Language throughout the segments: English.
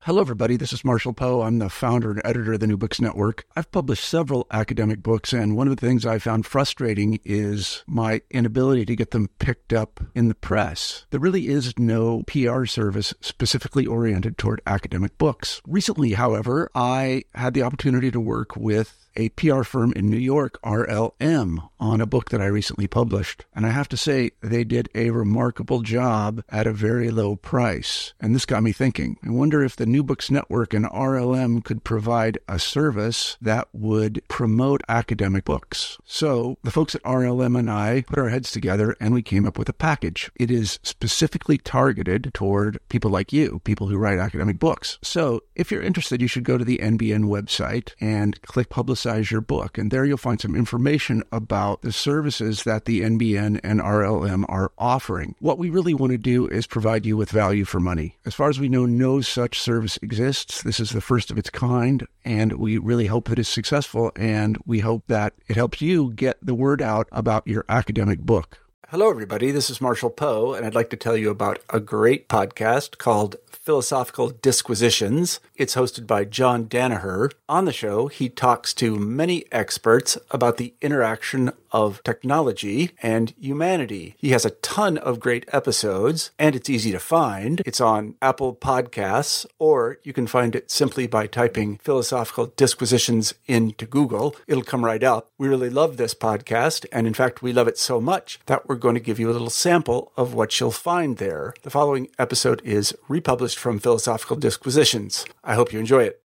Hello, everybody. This is Marshall Poe. I'm the founder and editor of the New Books Network. I've published several academic books, and one of the things I found frustrating is my inability to get them picked up in the press. There really is no PR service specifically oriented toward academic books. Recently, however, I had the opportunity to work with a PR firm in New York, RLM, on a book that I recently published. And I have to say, they did a remarkable job at a very low price. And this got me thinking. I wonder if the New Books Network and RLM could provide a service that would promote academic books. So the folks at RLM and I put our heads together and we came up with a package. It is specifically targeted toward people like you, people who write academic books. So if you're interested, you should go to the NBN website and click Publicize Your Book. And there you'll find some information about the services that the NBN and RLM are offering. What we really want to do is provide you with value for money. As far as we know, no such service exists. This is the first of its kind, and we really hope that it's successful, and we hope that it helps you get the word out about your academic book. Hello, everybody. This is Marshall Poe, and I'd like to tell you about a great podcast called Philosophical Disquisitions. It's hosted by John Danaher. On the show, he talks to many experts about the interaction of technology and humanity. He has a ton of great episodes, and it's easy to find. It's on Apple Podcasts, or you can find it simply by typing Philosophical Disquisitions into Google. It'll come right up. We really love this podcast, and in fact, we love it so much that we're going to give you a little sample of what you'll find there. The following episode is republished from Philosophical Disquisitions. I hope you enjoy it.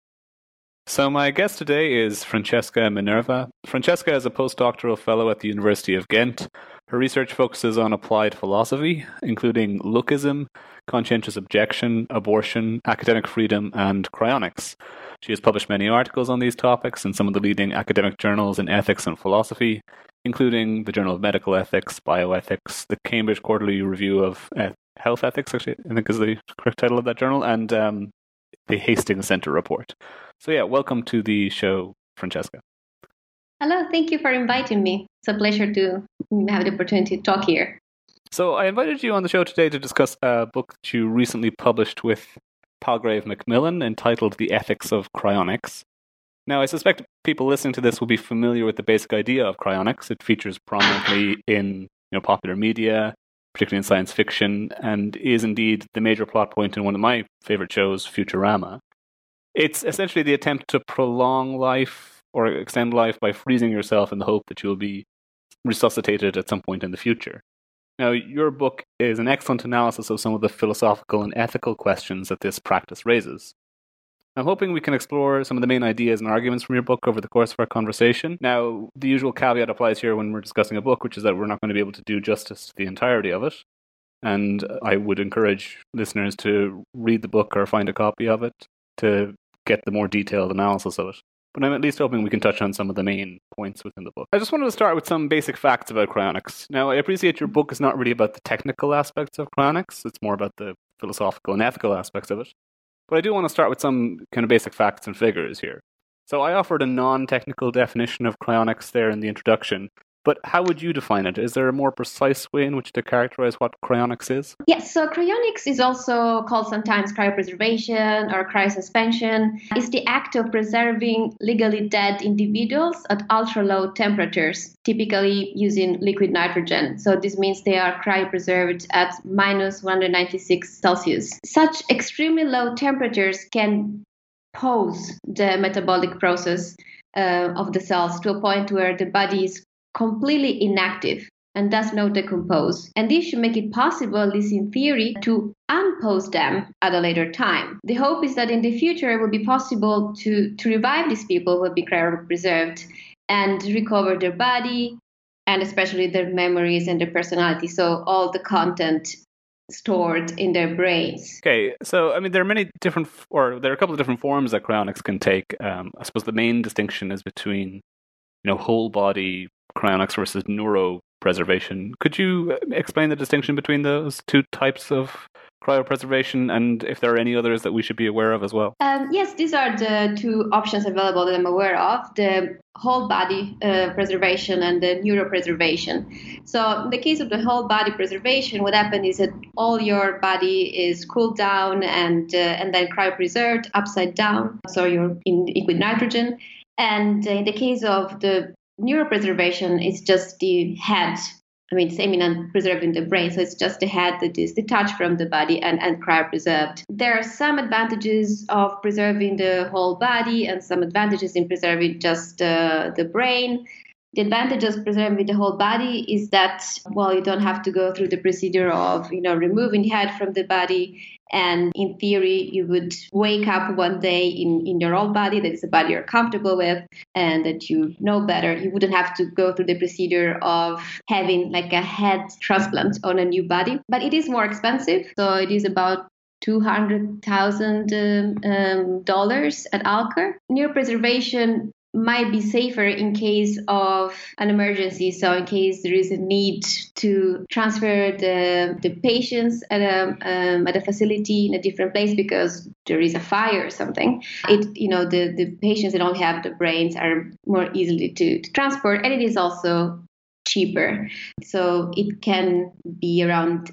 So my guest today is Francesca Minerva. Francesca is a postdoctoral fellow at the University of Ghent. Her research focuses on applied philosophy, including lookism, conscientious objection, abortion, academic freedom, and cryonics. She has published many articles on these topics in some of the leading academic journals in ethics and philosophy, including the Journal of Medical Ethics, Bioethics, the Cambridge Quarterly Review of Health Ethics, actually, I think is the correct title of that journal, and the Hastings Center Report. So yeah, welcome to the show, Francesca. Hello, thank you for inviting me. It's a pleasure to have the opportunity to talk here. So I invited you on the show today to discuss a book that you recently published with Palgrave Macmillan entitled The Ethics of Cryonics. Now, I suspect people listening to this will be familiar with the basic idea of cryonics. It features prominently in popular media, particularly in science fiction, and is indeed the major plot point in one of my favorite shows, Futurama. It's essentially the attempt to prolong life or extend life by freezing yourself in the hope that you'll be resuscitated at some point in the future. Now, your book is an excellent analysis of some of the philosophical and ethical questions that this practice raises. I'm hoping we can explore some of the main ideas and arguments from your book over the course of our conversation. Now, the usual caveat applies here when we're discussing a book, which is that we're not going to be able to do justice to the entirety of it. And I would encourage listeners to read the book or find a copy of it to get the more detailed analysis of it. But I'm at least hoping we can touch on some of the main points within the book. I just wanted to start with some basic facts about cryonics. Now, I appreciate your book is not really about the technical aspects of cryonics. It's more about the philosophical and ethical aspects of it. But I do want to start with some kind of basic facts and figures here. So I offered a non-technical definition of cryonics there in the introduction, but how would you define it? Is there a more precise way in which to characterize what cryonics is? Yes, so cryonics is also called sometimes cryopreservation or cryosuspension. It's the act of preserving legally dead individuals at ultra-low temperatures, typically using liquid nitrogen. So this means they are cryopreserved at minus 196 Celsius. Such extremely low temperatures can pause the metabolic process of the cells to a point where the body is completely inactive and does not decompose. And this should make it possible, at least in theory, to unpose them at a later time. The hope is that in the future it will be possible to revive these people who will be cryopreserved and recover their body and especially their memories and their personality. So all the content stored in their brains. Okay, so I mean, there are many different, or there are a couple of different forms that cryonics can take. I suppose the main distinction is between, whole body cryonics versus neuropreservation. Could you explain the distinction between those two types of cryopreservation, and if there are any others that we should be aware of as well? Yes, these are the two options available that I'm aware of, the whole body preservation and the neuropreservation. So in the case of the whole body preservation, what happens is that all your body is cooled down and then cryopreserved upside down, so you're in liquid nitrogen. And in the case of the neuropreservation, it's just the head. I mean, same in preserving the brain. So it's just the head that is detached from the body and cryopreserved. There are some advantages of preserving the whole body and some advantages in preserving just the brain. The advantage of preserving the whole body is that, well, you don't have to go through the procedure of, removing the head from the body. And in theory, you would wake up one day in your old body, that is a body you're comfortable with and that you know better. You wouldn't have to go through the procedure of having like a head transplant on a new body. But it is more expensive. So it is about $200,000 at Alcor. Neuropreservation might be safer in case of an emergency. So in case there is a need to transfer the patients at a facility in a different place because there is a fire or something, the patients that don't have the brains are more easily to transport, and it is also cheaper. So it can be around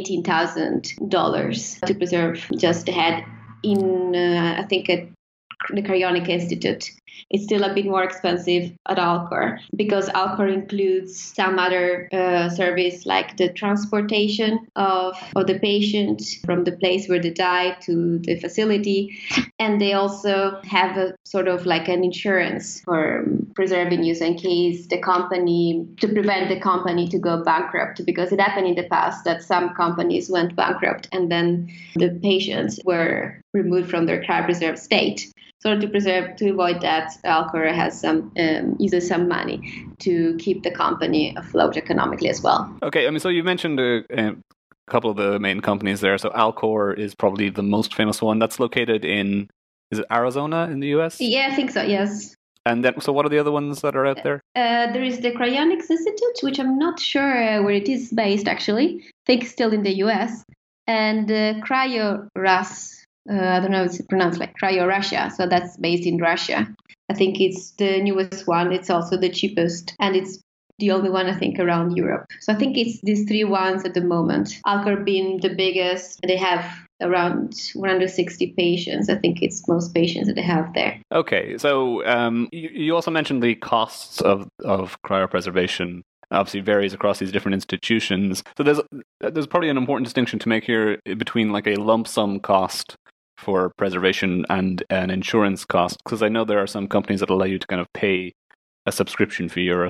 $18,000 to preserve just the head in, I think, at the Cryonic Institute. It's still a bit more expensive at Alcor because Alcor includes some other service like the transportation of the patient from the place where they die to the facility. And they also have a sort of like an insurance for preserving you in case to prevent the company to go bankrupt, because it happened in the past that some companies went bankrupt and then the patients were removed from their cryopreserved state. So to avoid that, Alcor has uses some money to keep the company afloat economically as well. Okay, so you mentioned a couple of the main companies there. So Alcor is probably the most famous one. That's located in, is it Arizona in the US? Yeah, I think so, yes. And then, so what are the other ones that are out there? There is the Cryonics Institute, which I'm not sure where it is based, actually. I think still in the US. And CryoRus. I don't know if it's pronounced like Cryo-Russia, so that's based in Russia. I think it's the newest one. It's also the cheapest, and it's the only one, I think, around Europe. So I think it's these three ones at the moment. Alcor being the biggest, they have around 160 patients. I think it's most patients that they have there. Okay, so you also mentioned the costs of cryopreservation. Obviously varies across these different institutions. So there's probably an important distinction to make here between like a lump sum cost for preservation and an insurance cost, because I know there are some companies that allow you to kind of pay a subscription fee or a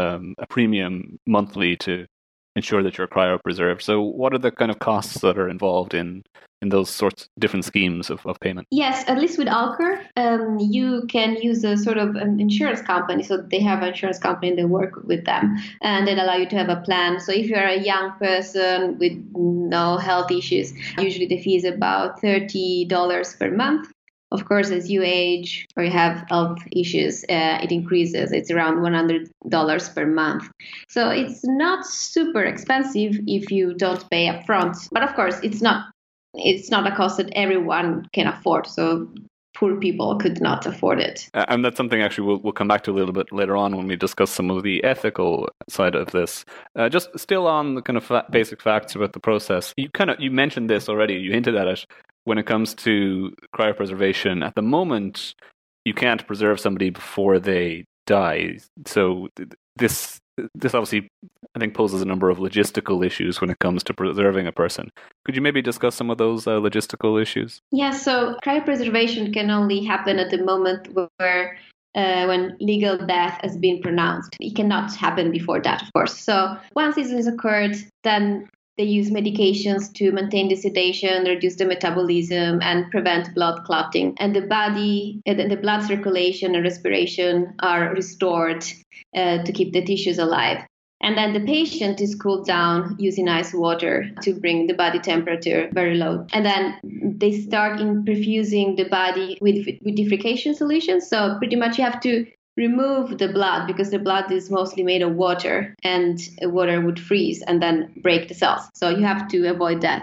premium monthly to ensure that you're cryopreserved. So what are the kind of costs that are involved in those sorts of different schemes of payment? Yes, at least with Alcor, you can use a sort of an insurance company. So they have an insurance company and they work with them and they allow you to have a plan. So if you're a young person with no health issues, usually the fee is about $30 per month. Of course, as you age or you have health issues, it increases. It's around $100 per month. So it's not super expensive if you don't pay upfront. But of course, it's not a cost that everyone can afford. So poor people could not afford it. And that's something actually we'll come back to a little bit later on when we discuss some of the ethical side of this. Just still on the kind of basic facts about the process. You mentioned this already. You hinted at it. When it comes to cryopreservation, at the moment, you can't preserve somebody before they die. So this obviously, I think, poses a number of logistical issues when it comes to preserving a person. Could you maybe discuss some of those logistical issues? Yeah, so cryopreservation can only happen at the moment where when legal death has been pronounced. It cannot happen before that, of course. So once this has occurred, then they use medications to maintain the sedation, reduce the metabolism, and prevent blood clotting. And the body, the blood circulation and respiration are restored to keep the tissues alive. And then the patient is cooled down using ice water to bring the body temperature very low. And then they start perfusing the body with vitrification solutions. So pretty much you have to remove the blood because the blood is mostly made of water and water would freeze and then break the cells. So you have to avoid that.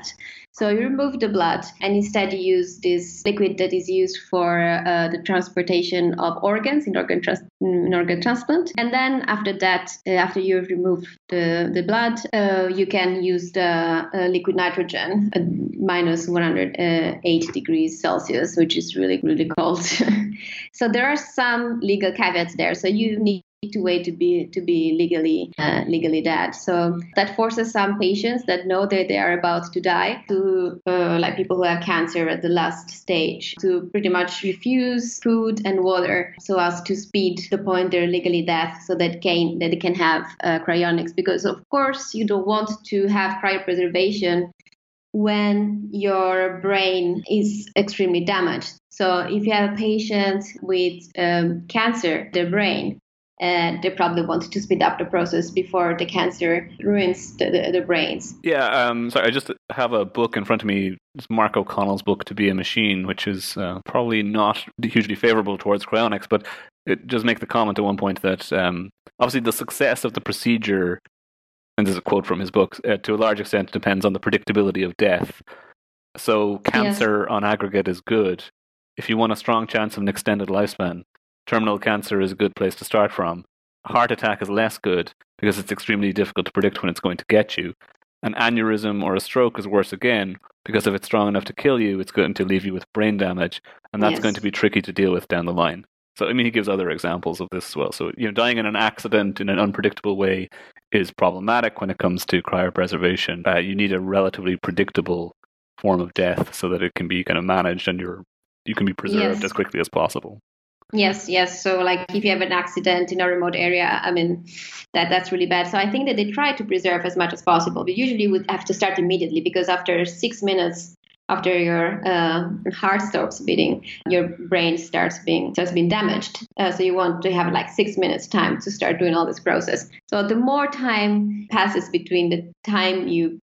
So you remove the blood and instead you use this liquid that is used for the transportation of organs in organ transplant. And then after that, after you've removed the blood, you can use the liquid nitrogen at minus 108 degrees Celsius, which is really, really cold. So there are some legal caveats there. So you need to wait to be legally dead. So that forces some patients that know that they are about to die to like people who have cancer at the last stage to pretty much refuse food and water so as to speed the point they're legally dead so that they can have cryonics, because of course you don't want to have cryopreservation when your brain is extremely damaged. So if you have a patient with cancer, their brain, they probably want to speed up the process before the cancer ruins the brains. Yeah, sorry, I just have a book in front of me. It's Mark O'Connell's book, To Be a Machine, which is probably not hugely favorable towards cryonics, but it does make the comment at one point that obviously the success of the procedure, and this is a quote from his book, to a large extent depends on the predictability of death. So cancer on aggregate is good. If you want a strong chance of an extended lifespan, terminal cancer is a good place to start from. Heart attack is less good because it's extremely difficult to predict when it's going to get you. An aneurysm or a stroke is worse again because if it's strong enough to kill you, it's going to leave you with brain damage, and that's going to be tricky to deal with down the line. So, I mean, he gives other examples of this as well. So, dying in an accident in an unpredictable way is problematic when it comes to cryopreservation. You need a relatively predictable form of death so that it can be kind of managed and you can be preserved as quickly as possible. Yes. So like if you have an accident in a remote area, I mean, that's really bad. So I think that they try to preserve as much as possible. But usually would have to start immediately because after 6 minutes after your heart stops beating, your brain starts being damaged. So you want to have like 6 minutes time to start doing all this process. So the more time passes between the time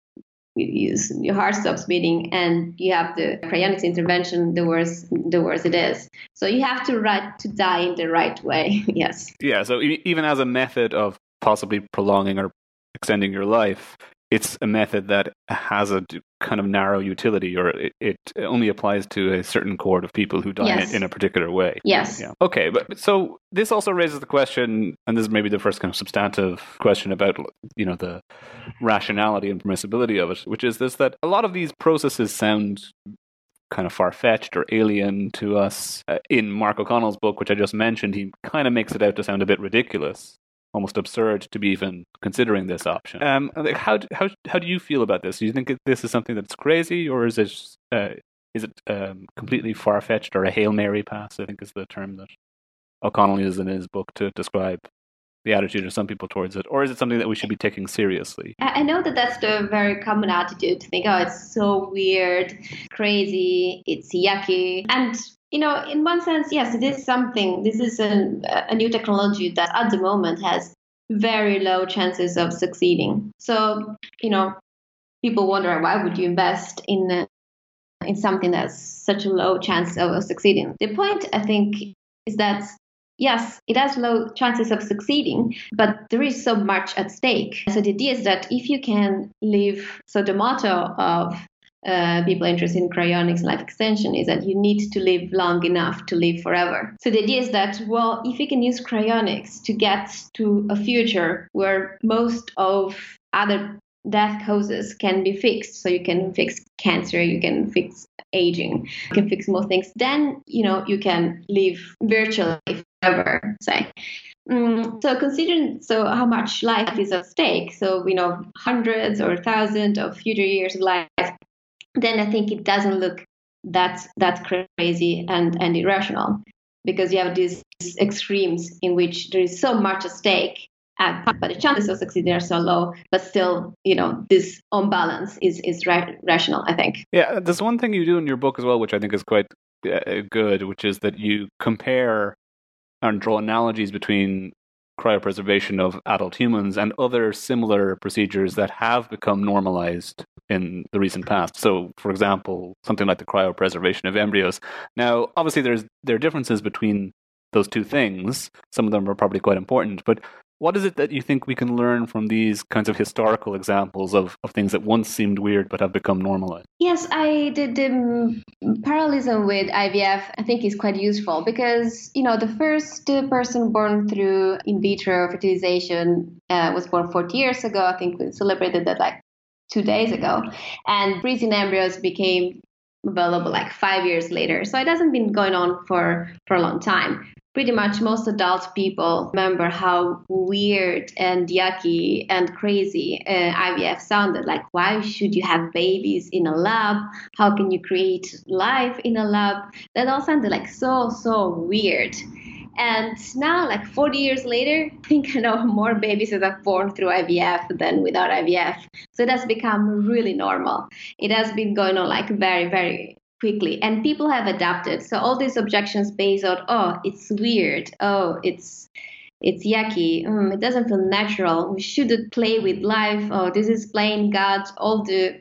your heart stops beating and you have the cryonics intervention, the worse it is. So you have to die in the right way. Yes. Yeah. So even as a method of possibly prolonging or extending your life, it's a method that has a kind of narrow utility, or it only applies to a certain cohort of people who die in a particular way. Yes. Yeah. Okay, but so this also raises the question, and this is maybe the first kind of substantive question about the rationality and permissibility of it, which is this: that a lot of these processes sound kind of far-fetched or alien to us. In Mark O'Connell's book, which I just mentioned, he kind of makes it out to sound a bit ridiculous, almost absurd to be even considering this option. How do you feel about this? Do you think this is something that's crazy, or is it completely far-fetched, or a Hail Mary pass, I think is the term that O'Connell uses in his book to describe the attitude of some people towards it, or is it something that we should be taking seriously? I know that's the very common attitude, to think, oh, it's so weird, crazy, it's yucky. And in one sense, yes, it is something. This is a new technology that at the moment has very low chances of succeeding. So, people wonder, why would you invest in something that's such a low chance of succeeding? The point, I think, is that, yes, it has low chances of succeeding, but there is so much at stake. So the idea is that if you can live, so the motto of people interested in cryonics and life extension is that you need to live long enough to live forever. So the idea is that, well, if you can use cryonics to get to a future where most of other death causes can be fixed, so you can fix cancer, you can fix aging, you can fix most things, then, you can live virtually forever, say. So considering how much life is at stake, so hundreds or thousands of future years of life, then I think it doesn't look that crazy and irrational, because you have these extremes in which there is so much at stake, but the chances of succeeding are so low. But still, this unbalance is rational, I think. Yeah, there's one thing you do in your book as well, which I think is quite good, which is that you compare and draw analogies between cryopreservation of adult humans and other similar procedures that have become normalized in the recent past. So, for example, something like the cryopreservation of embryos. Now, obviously, there are differences between those two things. Some of them are probably quite important, but What is it that you think we can learn from these kinds of historical examples of things that once seemed weird but have become normalized? Yes, the parallelism with IVF I think is quite useful because, the first person born through in vitro fertilization was born 40 years ago. I think we celebrated that like 2 days ago. And freezing embryos became available like 5 years later. So it hasn't been going on for a long time. Pretty much most adult people remember how weird and yucky and crazy IVF sounded. Like, why should you have babies in a lab? How can you create life in a lab? That all sounded like so weird. And now, like 40 years later, I think I know more babies that are born through IVF than without IVF. So it has become really normal. It has been going on like very, very quickly, and people have adapted. So all these objections based on, oh, it's weird, oh, it's yucky, it doesn't feel natural, we shouldn't play with life, oh, this is playing God, all the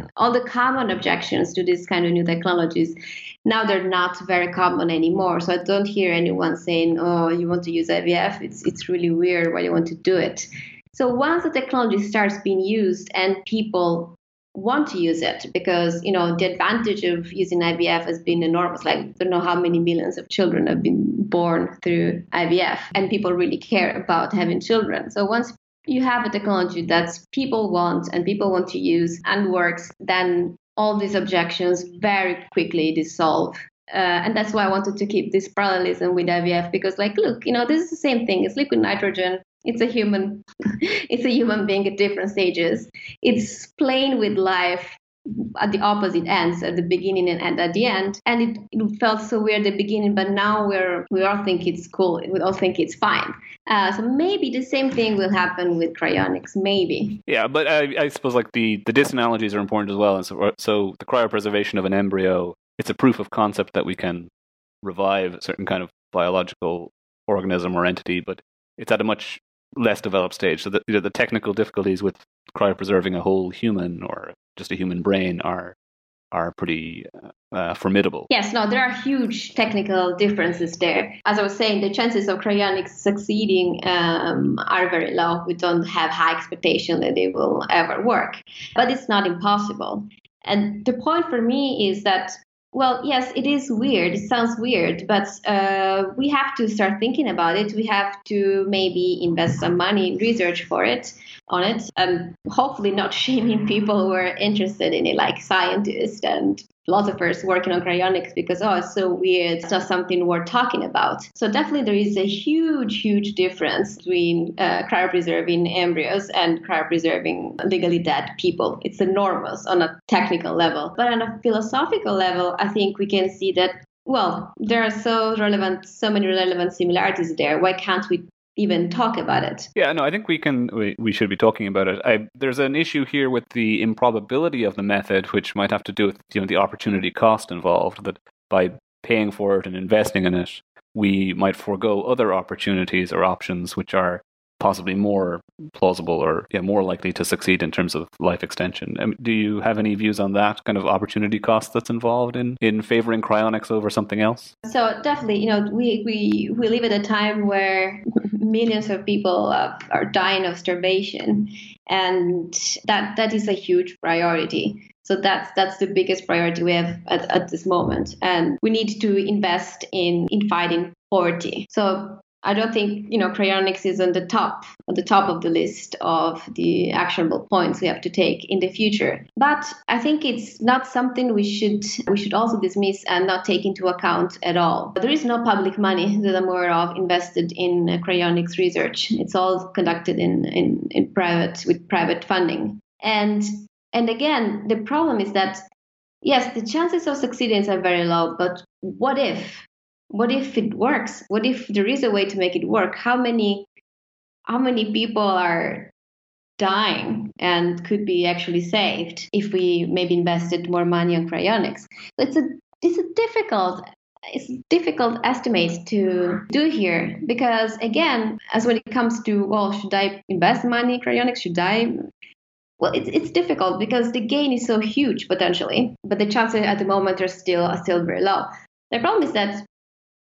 common objections to this kind of new technologies, now they're not very common anymore. So I don't hear anyone saying, oh, you want to use IVF, it's really weird, why do you want to do it? So once the technology starts being used and people want to use it, because the advantage of using IVF has been enormous. Like, I don't know how many millions of children have been born through IVF, and people really care about having children. So once you have a technology that people want and people want to use and works, then all these objections very quickly dissolve. And that's why I wanted to keep this parallelism with IVF, because like, look, this is the same thing. It's liquid nitrogen. It's a human being at different stages. It's playing with life at the opposite ends, at the beginning and at the end. And it felt so weird at the beginning, but now we all think it's cool. We all think it's fine. So maybe the same thing will happen with cryonics, maybe. Yeah, but I suppose like the disanalogies are important as well. And so the cryopreservation of an embryo, it's a proof of concept that we can revive a certain kind of biological organism or entity, but it's at a much less developed stage. So the technical difficulties with cryopreserving a whole human or just a human brain are pretty formidable. Yes, no, there are huge technical differences there. As I was saying, the chances of cryonics succeeding are very low. We don't have high expectation that they will ever work, but it's not impossible. And the point for me is that, well, yes, it is weird. It sounds weird, but we have to start thinking about it. We have to maybe invest some money in research on it, and hopefully not shaming people who are interested in it, like scientists and philosophers working on cryonics, because, oh, it's so weird, it's not something worth talking about. So definitely there is a huge difference between cryopreserving embryos and cryopreserving legally dead people. It's enormous on a technical level. But on a philosophical level, I think we can see that, well, there are so many relevant similarities there. Why can't we even talk about it? Yeah, no, I think we should be talking about it. There's an issue here with the improbability of the method, which might have to do with the opportunity cost involved, that by paying for it and investing in it, we might forego other opportunities or options which are possibly more plausible or more likely to succeed in terms of life extension. Do you have any views on that kind of opportunity cost that's involved in favoring cryonics over something else? So definitely, we live at a time where millions of people are dying of starvation, and that is a huge priority. So that's the biggest priority we have at this moment, and we need to invest in fighting poverty. So I don't think cryonics is on the top of the list of the actionable points we have to take in the future. But I think it's not something we should also dismiss and not take into account at all. There is no public money that I'm aware of invested in cryonics research. It's all conducted in private, with private funding. And again, the problem is that, yes, the chances of succeeding are very low, but what if? What if it works? What if there is a way to make it work? How many people are dying and could be actually saved if we maybe invested more money on cryonics? It's a difficult estimate to do here, because again, as when it comes to, well, should I invest money in cryonics? Should I? Well, it's difficult because the gain is so huge potentially, but the chances at the moment are still very low. The problem is that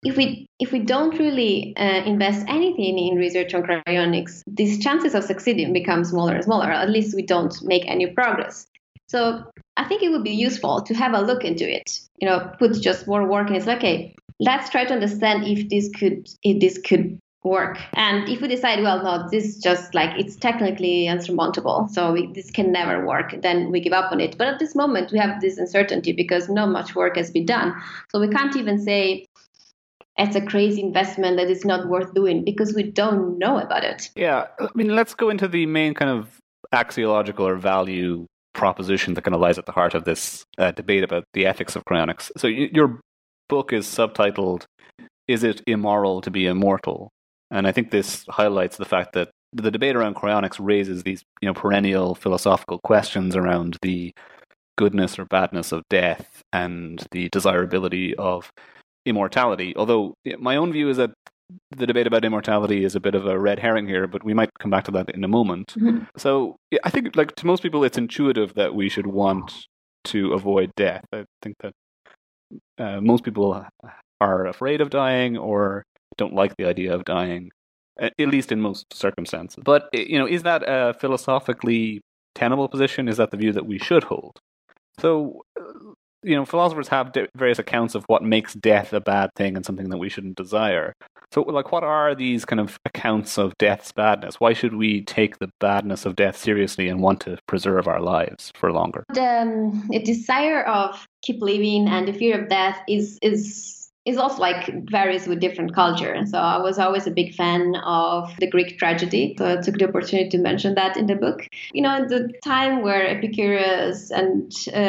if we don't really invest anything in research on cryonics, these chances of succeeding become smaller and smaller. At least we don't make any progress. So I think it would be useful to have a look into it. Put just more work in. It's like, okay, let's try to understand if this could work. And if we decide, well, no, this is just like it's technically insurmountable, so this can never work, then we give up on it. But at this moment, we have this uncertainty because not much work has been done. So we can't even say it's a crazy investment that is not worth doing because we don't know about it. Yeah, I mean, let's go into the main kind of axiological or value proposition that kind of lies at the heart of this debate about the ethics of cryonics. So your book is subtitled, "Is it immoral to be immortal?" And I think this highlights the fact that the debate around cryonics raises these, perennial philosophical questions around the goodness or badness of death and the desirability of immortality. Although my own view is that the debate about immortality is a bit of a red herring here, but we might come back to that in a moment. Mm-hmm. So I think, like, to most people, it's intuitive that we should want to avoid death. I think that most people are afraid of dying or don't like the idea of dying, at least in most circumstances. But, is that a philosophically tenable position? Is that the view that we should hold? So, philosophers have various accounts of what makes death a bad thing and something that we shouldn't desire. So, like, what are these kind of accounts of death's badness? Why should we take the badness of death seriously and want to preserve our lives for longer? The desire of keep living and the fear of death is also like varies with different culture. So I was always a big fan of the Greek tragedy. So I took the opportunity to mention that in the book. In the time where Epicurus and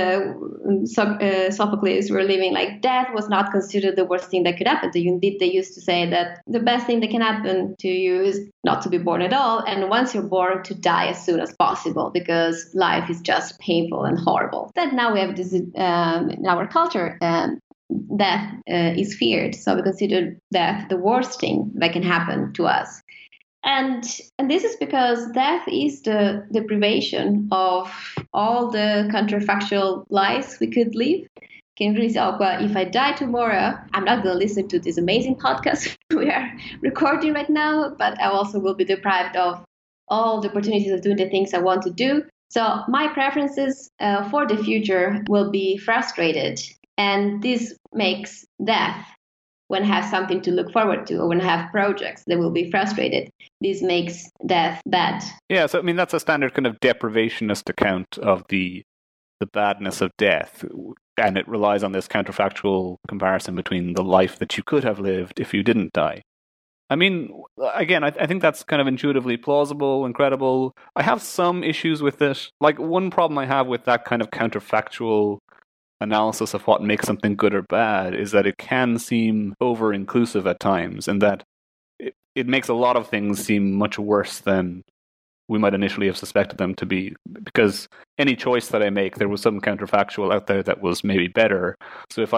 Sophocles were living, like, death was not considered the worst thing that could happen to you. Indeed, they used to say that the best thing that can happen to you is not to be born at all. And once you're born, to die as soon as possible, because life is just painful and horrible. That now we have this in our culture. Death is feared, so we consider death the worst thing that can happen to us, and this is because death is the deprivation of all the counterfactual lives we could live. Can really say, oh, well, if I die tomorrow, I'm not going to listen to this amazing podcast we are recording right now, but I also will be deprived of all the opportunities of doing the things I want to do. So my preferences for the future will be frustrated. And this makes death, when I have something to look forward to or when I have projects that will be frustrated, this makes death bad. Yeah, so I mean, that's a standard kind of deprivationist account of the badness of death. And it relies on this counterfactual comparison between the life that you could have lived if you didn't die. I mean, again, I think that's kind of intuitively plausible and credible. I have some issues with it. Like, one problem I have with that kind of counterfactual analysis of what makes something good or bad is that it can seem over-inclusive at times, and that it makes a lot of things seem much worse than we might initially have suspected them to be, because any choice that I make, there was some counterfactual out there that was maybe better. So if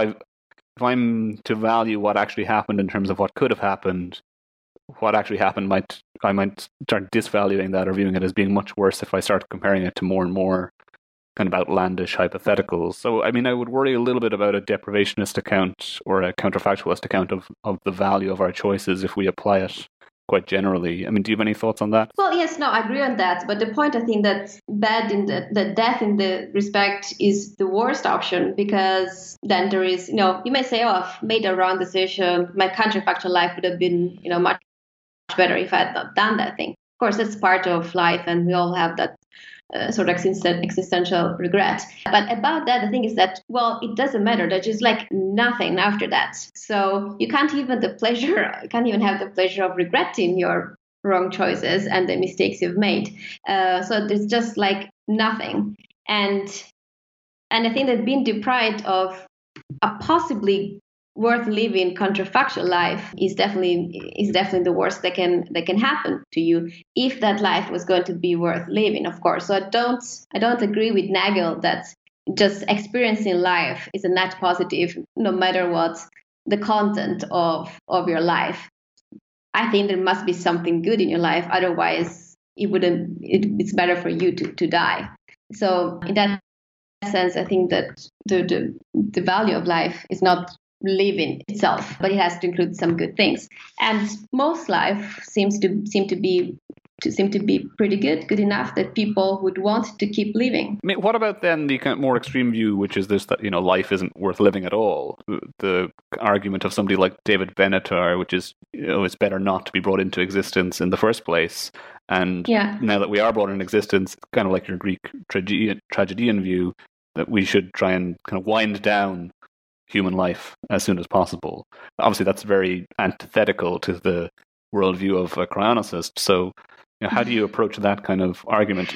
I'm to value what actually happened in terms of what could have happened, what actually happened I might start disvaluing that or viewing it as being much worse if I start comparing it to more and more kind of outlandish hypotheticals. So, I mean, I would worry a little bit about a deprivationist account or a counterfactualist account of the value of our choices if we apply it quite generally. I mean, do you have any thoughts on that? Well, yes, no, I agree on that. But the point, I think, that the death in the respect is the worst option, because then there is, you may say, oh, I've made a wrong decision. My counterfactual life would have been, much better if I had not done that thing. Of course, that's part of life, and we all have that sort of existential regret. But about that, the thing is that, well, it doesn't matter. There's just like nothing after that. So you can't even have the pleasure of regretting your wrong choices and the mistakes you've made. So there's just like nothing. And I think that being deprived of a possibly worth living counterfactual life is definitely the worst that can happen to you, if that life was going to be worth living, of course. So I don't agree with Nagel that just experiencing life is a net positive, no matter what the content of your life. I think there must be something good in your life, otherwise it's better for you to die. So in that sense, I think that the value of life is not living itself, but it has to include some good things. And most life seems to be pretty good enough that people would want to keep living. I mean, what about then the kind of more extreme view, which is this, that, life isn't worth living at all? The argument of somebody like David Benatar, which is, it's better not to be brought into existence in the first place. And now that we are brought into existence, it's kind of like your Greek tragedian view, that we should try and kind of wind down human life as soon as possible. Obviously, that's very antithetical to the worldview of a cryonicist. So, how do you approach that kind of argument?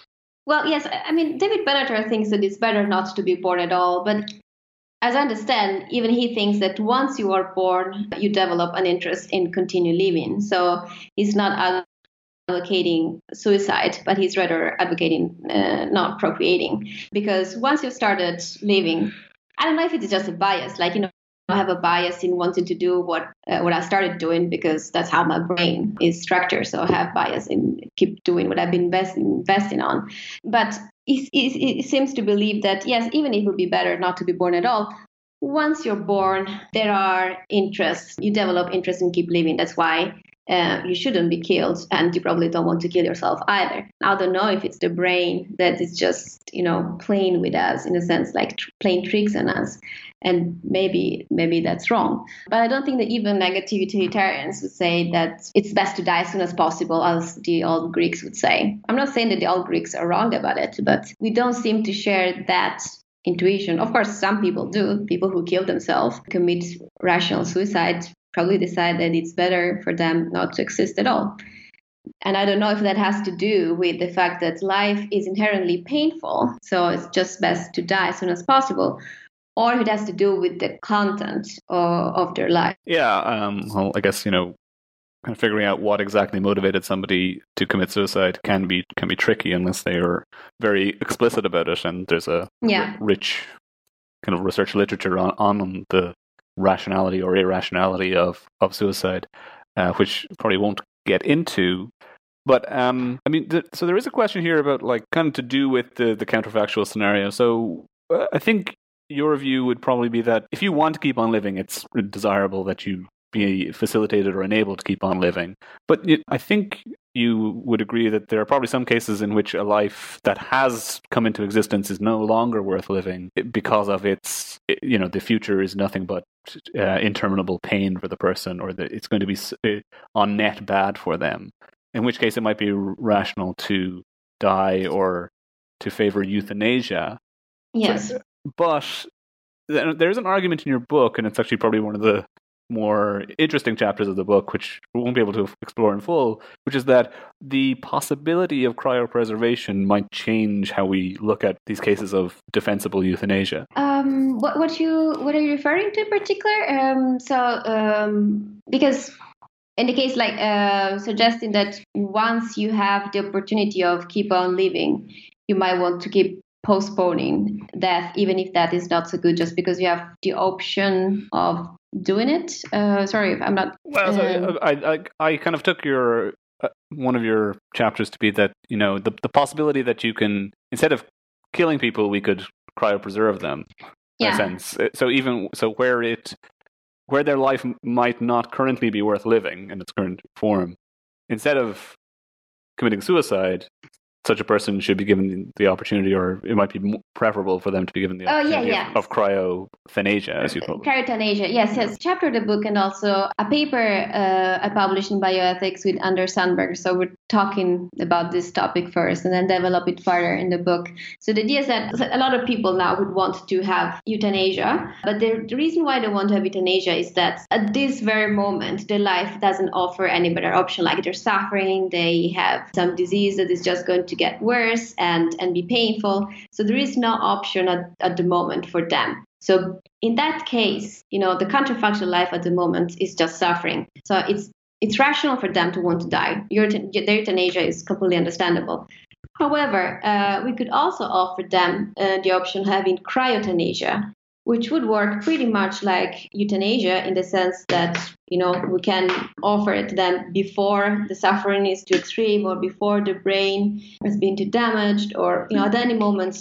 Well, yes, I mean, David Benatar thinks that it's better not to be born at all, but as I understand, even he thinks that once you are born, you develop an interest in continue living. So he's not advocating suicide, but he's rather advocating not procreating. Because once you've started living, I don't know if it's just a bias, like, I have a bias in wanting to do what I started doing because that's how my brain is structured. So I have bias in keep doing what I've been investing on. But it seems to believe that, yes, even if it would be better not to be born at all, once you're born, there are interests. You develop interest in keep living. That's why you shouldn't be killed, and you probably don't want to kill yourself either. I don't know if it's the brain that is just, playing with us, in a sense, like playing tricks on us. And maybe that's wrong. But I don't think that even negative utilitarians would say that it's best to die as soon as possible, as the old Greeks would say. I'm not saying that the old Greeks are wrong about it, but we don't seem to share that intuition. Of course, some people do. People who kill themselves, commit rational suicide, probably decide that it's better for them not to exist at all. And I don't know if that has to do with the fact that life is inherently painful, so it's just best to die as soon as possible, or if it has to do with the content of their life. Yeah, well, I guess, kind of figuring out what exactly motivated somebody to commit suicide can be tricky unless they are very explicit about it, and there's a rich kind of research literature on the rationality or irrationality of suicide, which probably won't get into. But so there is a question here about, like, kind of to do with the counterfactual scenario. So I think your view would probably be that if you want to keep on living, it's desirable that you be facilitated or enabled to keep on living. But I think you would agree that there are probably some cases in which a life that has come into existence is no longer worth living because of its, the future is nothing but interminable pain for the person, or that it's going to be on net bad for them. In which case it might be rational to die or to favor euthanasia. Yes. But there's an argument in your book, and it's actually probably one of the more interesting chapters of the book, which we won't be able to explore in full, which is that the possibility of cryopreservation might change how we look at these cases of defensible euthanasia. What are you referring to in particular? Because in the case, like suggesting that once you have the opportunity of keep on living, you might want to keep postponing death, even if that is not so good, just because you have the option of doing it. Sorry if I'm not. Well, I kind of took your one of your chapters to be that, the possibility that you can, instead of killing people, we could cryopreserve them. In a sense. So where their life might not currently be worth living in its current form, instead of committing suicide, such a person should be given the opportunity, or it might be preferable for them to be given the opportunity of cryothanasia, as you call it. Cryothanasia, yes. Chapter of the book, and also a paper I published in Bioethics with Anders Sandberg. So we're talking about this topic first and then develop it further in the book. So the idea is that a lot of people now would want to have euthanasia, but the reason why they want to have euthanasia is that at this very moment, their life doesn't offer any better option. Like, they're suffering, they have some disease that is just going to get worse and be painful. So there is no option at the moment for them. So in that case, the counterfactual life at the moment is just suffering. So it's rational for them to want to die. Their euthanasia is completely understandable. However, we could also offer them the option of having cryothanasia, which would work pretty much like euthanasia in the sense that, we can offer it to them before the suffering is too extreme, or before the brain has been too damaged, or, at any moment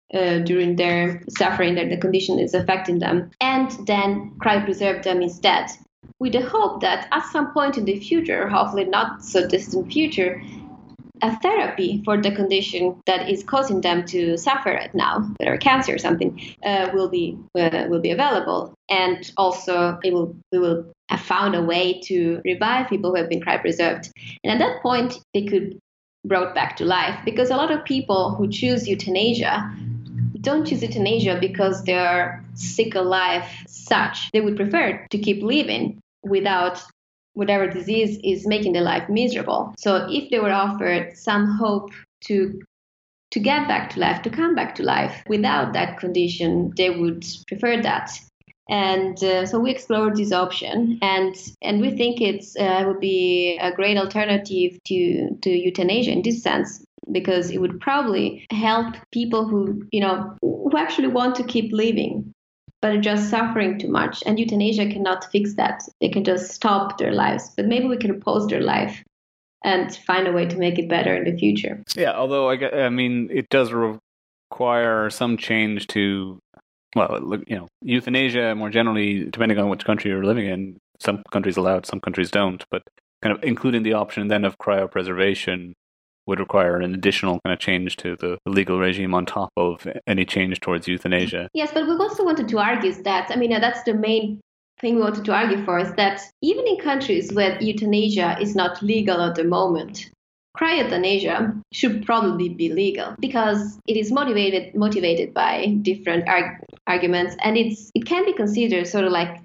during their suffering, that the condition is affecting them, and then cryopreserve them instead, with the hope that at some point in the future, hopefully not so distant future, a therapy for the condition that is causing them to suffer right now, whether cancer or something, will be available, and also we will have found a way to revive people who have been cryopreserved, and at that point they could brought back to life. Because a lot of people who choose euthanasia don't choose euthanasia because they're sick of life such. They would prefer to keep living without whatever disease is making their life miserable. So if they were offered some hope to get back to life, to come back to life without that condition, they would prefer that. And so we explored this option, and we think it would be a great alternative to euthanasia in this sense, because it would probably help people who actually want to keep living, but are just suffering too much. And euthanasia cannot fix that. They can just stop their lives. But maybe we can pause their life and find a way to make it better in the future. Yeah, although I mean, it does require some change to, well, euthanasia more generally, depending on which country you're living in. Some countries allow it, some countries don't. But kind of including the option then of cryopreservation would require an additional kind of change to the legal regime on top of any change towards euthanasia. Yes, but we also wanted to argue that, that's the main thing we wanted to argue for, is that even in countries where euthanasia is not legal at the moment, cryoeuthanasia should probably be legal, because it is motivated by different arguments, and it can be considered sort of like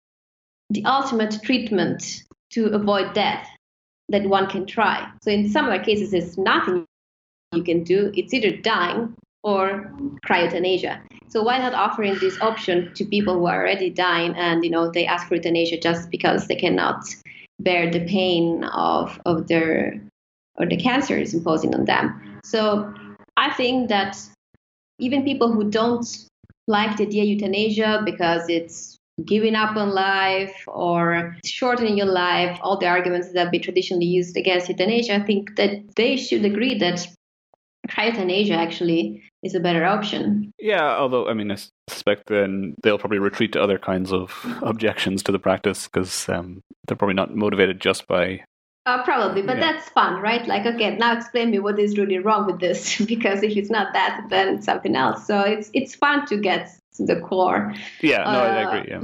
the ultimate treatment to avoid death that one can try. So in some other cases, there's nothing you can do. It's either dying or cryoeuthanasia. So why not offering this option to people who are already dying and they ask for euthanasia just because they cannot bear the pain of the cancer is imposing on them. So I think that even people who don't like the idea of euthanasia because it's giving up on life or shortening your life, all the arguments that have been traditionally used against euthanasia, I think that they should agree that cryoeuthanasia actually is a better option. Yeah, although, I suspect then they'll probably retreat to other kinds of objections to the practice, because they're probably not motivated just by... Probably, but that's fun, right? Like, okay, now explain me what is really wrong with this, because if it's not that, then it's something else. So it's fun to get to the core. Yeah, no, I agree,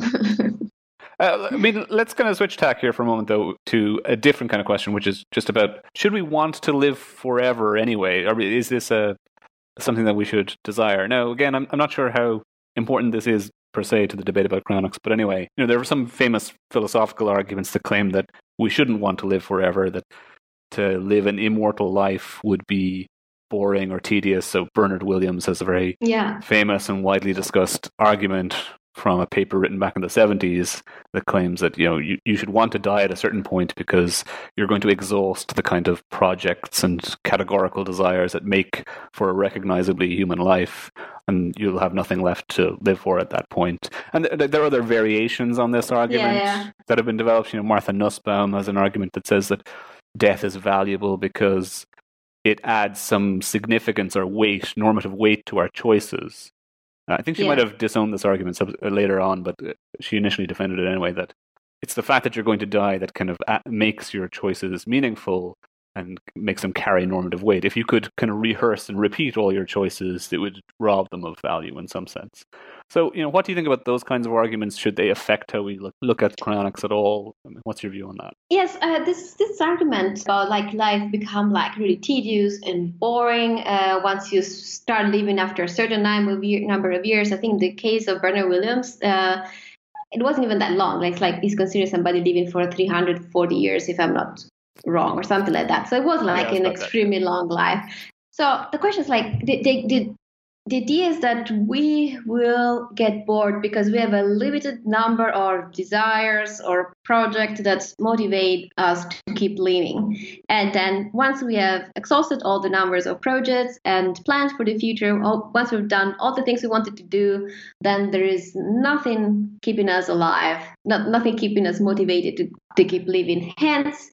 yeah. Let's kind of switch tack here for a moment, though, to a different kind of question, which is just about, should we want to live forever anyway? Or is this something that we should desire? Now, again, I'm not sure how important this is per se to the debate about cryonics, but anyway, there are some famous philosophical arguments that claim that we shouldn't want to live forever, that to live an immortal life would be boring or tedious. So Bernard Williams has a very famous and widely discussed argument from a paper written back in the 70s that claims that you should want to die at a certain point because you're going to exhaust the kind of projects and categorical desires that make for a recognizably human life, and you'll have nothing left to live for at that point. And there are other variations on this argument that have been developed. Martha Nussbaum has an argument that says that death is valuable because it adds some significance or weight, normative weight, to our choices. I think she might have disowned this argument later on, but she initially defended it anyway, that it's the fact that you're going to die that kind of makes your choices meaningful and makes them carry normative weight. If you could kind of rehearse and repeat all your choices, it would rob them of value in some sense. So, what do you think about those kinds of arguments? Should they affect how we look at cryonics at all? What's your view on that? Yes, this argument about life become really tedious and boring once you start living after a certain number of years. I think the case of Bernard Williams, it wasn't even that long. Like he's considered somebody living for 340 years, if I'm not wrong, or something like that. So it was an extremely long life. So the question is the idea is that we will get bored because we have a limited number of desires or projects that motivate us to keep living. And then once we have exhausted all the numbers of projects and plans for the future, once we've done all the things we wanted to do, then there is nothing keeping us alive, nothing keeping us motivated to keep living. Hence,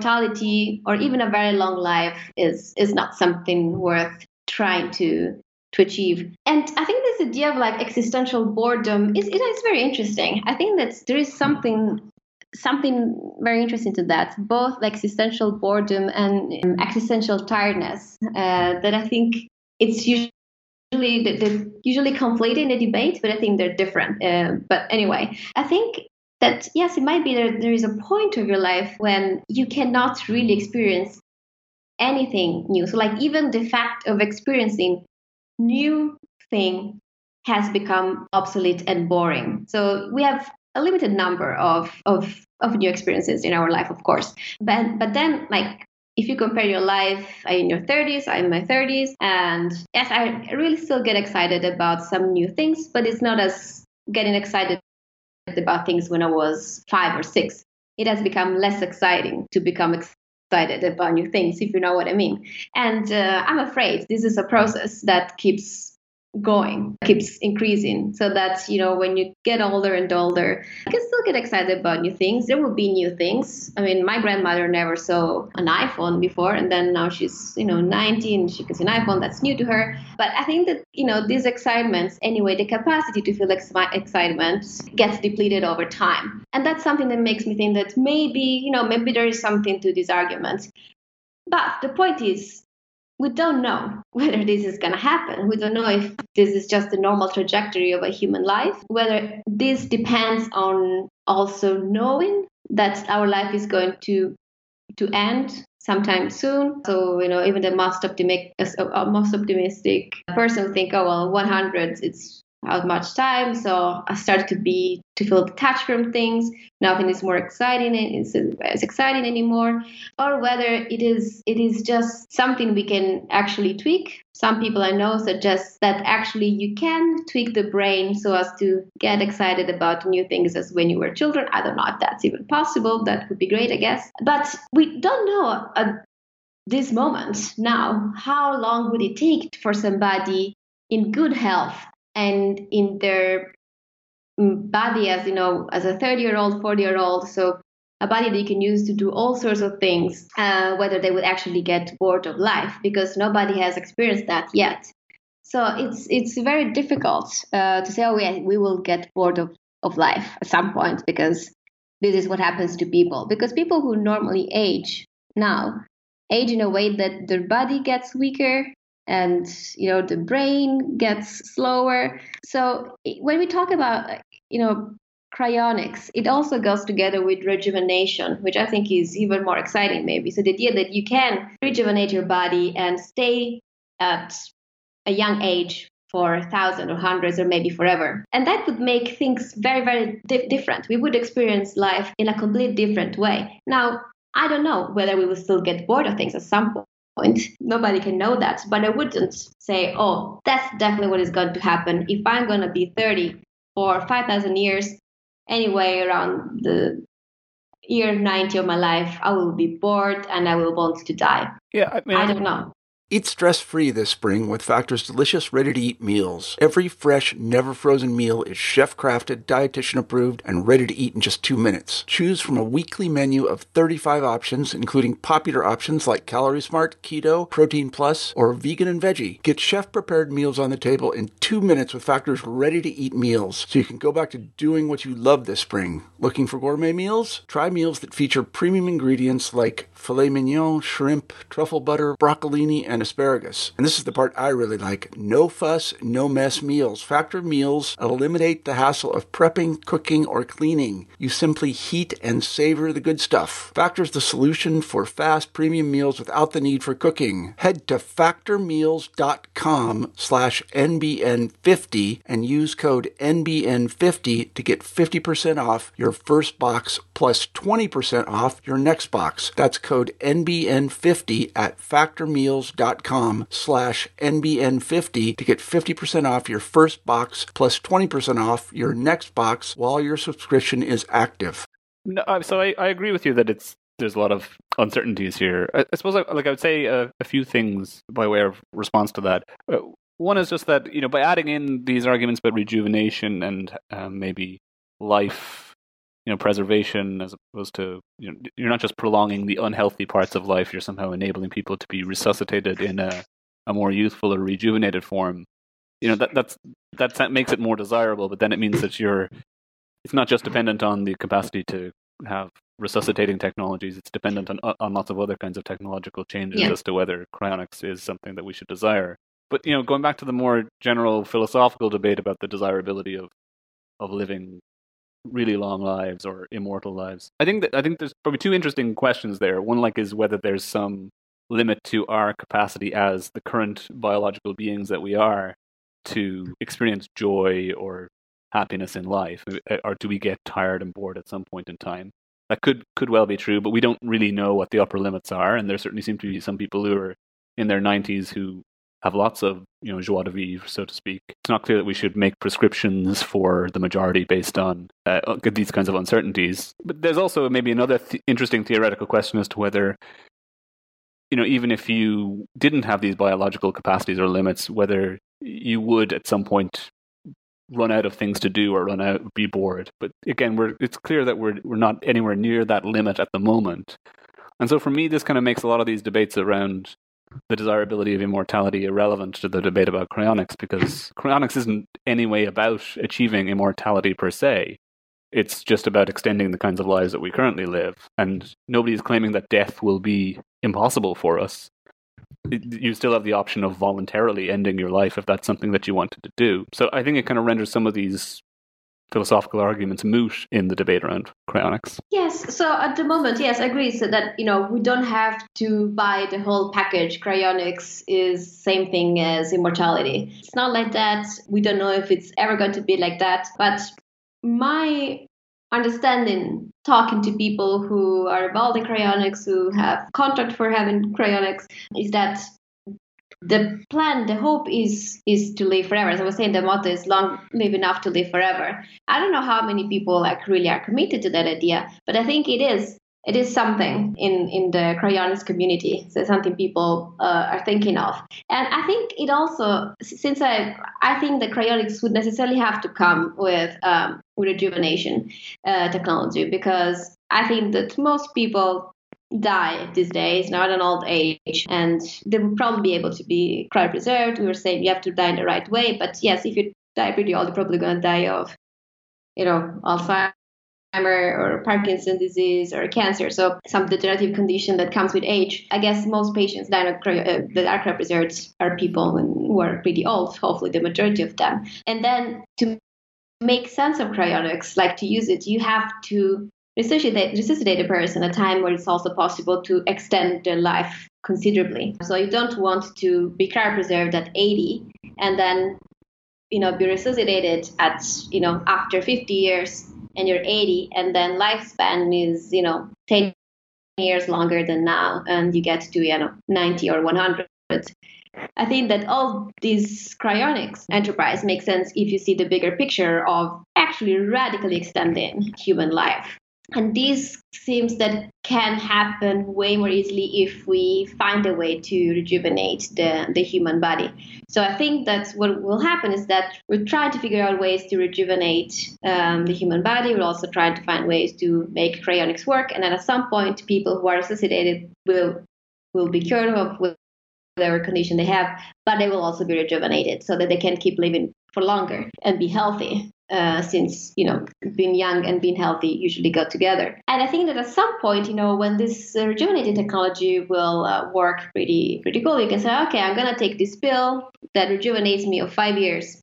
immortality or even a very long life is not something worth trying to to achieve. And I think this idea of like existential boredom is very interesting. I think that there is something very interesting to that, both like existential boredom and existential tiredness, that I think it's they're usually conflated in a debate, but I think they're different. But anyway, I think that yes, it might be that there is a point of your life when you cannot really experience anything new. So like even the fact of experiencing new thing has become obsolete and boring. So we have a limited number of new experiences in our life, of course. But then like if you compare your life in your 30s, I'm in my 30s, and yes, I really still get excited about some new things, but it's not as getting excited about things when I was 5 or 6. It has become less exciting to become excited about new things, if you know what I mean. And I'm afraid this is a process that keeps going, keeps increasing, so that, you know, when you get older and older, you can still get excited about new things. There will be new things. I mean, my grandmother never saw an iPhone before, and then now she's, 90 and she can see an iPhone. That's new to her. But I think that, these excitements, anyway, the capacity to feel excitement gets depleted over time. And that's something that makes me think that maybe there is something to this argument. But the point is, we don't know whether this is going to happen. We don't know if this is just the normal trajectory of a human life, whether this depends on also knowing that our life is going to end sometime soon. So, even the most optimistic person would think, 100, it's how much time. So I started to feel detached from things. Nothing is more exciting. It's as exciting anymore. Or whether it is just something we can actually tweak. Some people I know suggest that actually you can tweak the brain so as to get excited about new things as when you were children. I don't know if that's even possible. That would be great, I guess. But we don't know at this moment now how long would it take for somebody in good health and in their body as a 30-year-old, 40-year-old, so a body that you can use to do all sorts of things, whether they would actually get bored of life, because nobody has experienced that yet. So it's very difficult to say, we will get bored of life at some point, because this is what happens to people. Because people who normally age now age in a way that their body gets weaker, and the brain gets slower. So when we talk about cryonics, it also goes together with rejuvenation, which I think is even more exciting maybe. So the idea that you can rejuvenate your body and stay at a young age for thousands or hundreds or maybe forever. And that would make things very, very different. We would experience life in a completely different way. Now, I don't know whether we will still get bored of things at some point. Nobody can know that, but I wouldn't say, that's definitely what is going to happen. If I'm going to be 30 for 5,000 years, anyway, around the year 90 of my life, I will be bored and I will want to die. Yeah, I don't know. Eat stress-free this spring with Factor's delicious, ready-to-eat meals. Every fresh, never-frozen meal is chef-crafted, dietitian-approved, and ready to eat in just 2 minutes. Choose from a weekly menu of 35 options, including popular options like Calorie Smart, Keto, Protein Plus, or Vegan and Veggie. Get chef-prepared meals on the table in 2 minutes with Factor's ready-to-eat meals, so you can go back to doing what you love this spring. Looking for gourmet meals? Try meals that feature premium ingredients like filet mignon, shrimp, truffle butter, broccolini, and asparagus. And this is the part I really like. No fuss, no mess meals. Factor meals eliminate the hassle of prepping, cooking, or cleaning. You simply heat and savor the good stuff. Factor's the solution for fast premium meals without the need for cooking. Head to factormeals.com/NBN50 and use code NBN50 to get 50% off your first box plus 20% off your next box. That's code NBN50 at factormeals.com/NBN50 to get 50% off your first box plus 20% off your next box while your subscription is active. No, so I agree with you that there's a lot of uncertainties here. I suppose I would say a few things by way of response to that. One is just that, by adding in these arguments about rejuvenation and maybe life, preservation, as opposed to, you're not just prolonging the unhealthy parts of life, you're somehow enabling people to be resuscitated in a more youthful or rejuvenated form. that makes it more desirable, but then it means that it's not just dependent on the capacity to have resuscitating technologies, it's dependent on lots of other kinds of technological changes as to whether cryonics is something that we should desire. But, going back to the more general philosophical debate about the desirability of living really long lives or immortal lives, I think there's probably two interesting questions there. One is whether there's some limit to our capacity as the current biological beings that we are to experience joy or happiness in life, or do we get tired and bored at some point in time? That could well be true, but we don't really know what the upper limits are, and there certainly seem to be some people who are in their 90s who have lots of joie de vivre, so to speak. It's not clear that we should make prescriptions for the majority based on these kinds of uncertainties. But there's also maybe another interesting theoretical question as to whether, even if you didn't have these biological capacities or limits, whether you would at some point run out of things to do or be bored. But again, it's clear that we're not anywhere near that limit at the moment. And so for me, this kind of makes a lot of these debates around the desirability of immortality irrelevant to the debate about cryonics, because cryonics isn't any way about achieving immortality per se. It's just about extending the kinds of lives that we currently live. And nobody is claiming that death will be impossible for us. You still have the option of voluntarily ending your life if that's something that you wanted to do. So I think it kind of renders some of these philosophical arguments moot in the debate around cryonics. Yes, so at the moment, yes, I agree. So that, we don't have to buy the whole package. Cryonics is same thing as immortality. It's not like that. We don't know if it's ever going to be like that. But my understanding, talking to people who are involved in cryonics, who have contract for having cryonics, is that the plan, the hope is to live forever. As I was saying, the motto is long live enough to live forever. I don't know how many people really are committed to that idea, but I think it is something in the cryonics community. So something people are thinking of. And I think it also, since I think the cryonics would necessarily have to come with rejuvenation technology, because I think that most people die these days, not an old age, and they would probably be able to be cryopreserved. We were saying you have to die in the right way, but yes, if you die pretty old, you're probably going to die of, Alzheimer's or Parkinson's disease or cancer, so some degenerative condition that comes with age. I guess most patients that are cryopreserved are people who are pretty old, hopefully the majority of them. And then to make sense of cryonics, to use it, you have to resuscitate a person at a time where it's also possible to extend their life considerably. So you don't want to be cryopreserved at 80 and then, be resuscitated at, after 50 years and you're 80, and then lifespan is, 10 years longer than now, and you get to, 90 or 100. I think that all these cryonics enterprise makes sense if you see the bigger picture of actually radically extending human life. And this seems that can happen way more easily if we find a way to rejuvenate the human body. So I think that what will happen is that we're trying to figure out ways to rejuvenate the human body. We're also trying to find ways to make cryonics work. And then at some point, people who are resuscitated will be cured of whatever condition they have, but they will also be rejuvenated so that they can keep living for longer and be healthy. Since, being young and being healthy usually go together. And I think that at some point, when this rejuvenating technology will work pretty cool, you can say, okay, I'm going to take this pill that rejuvenates me of 5 years.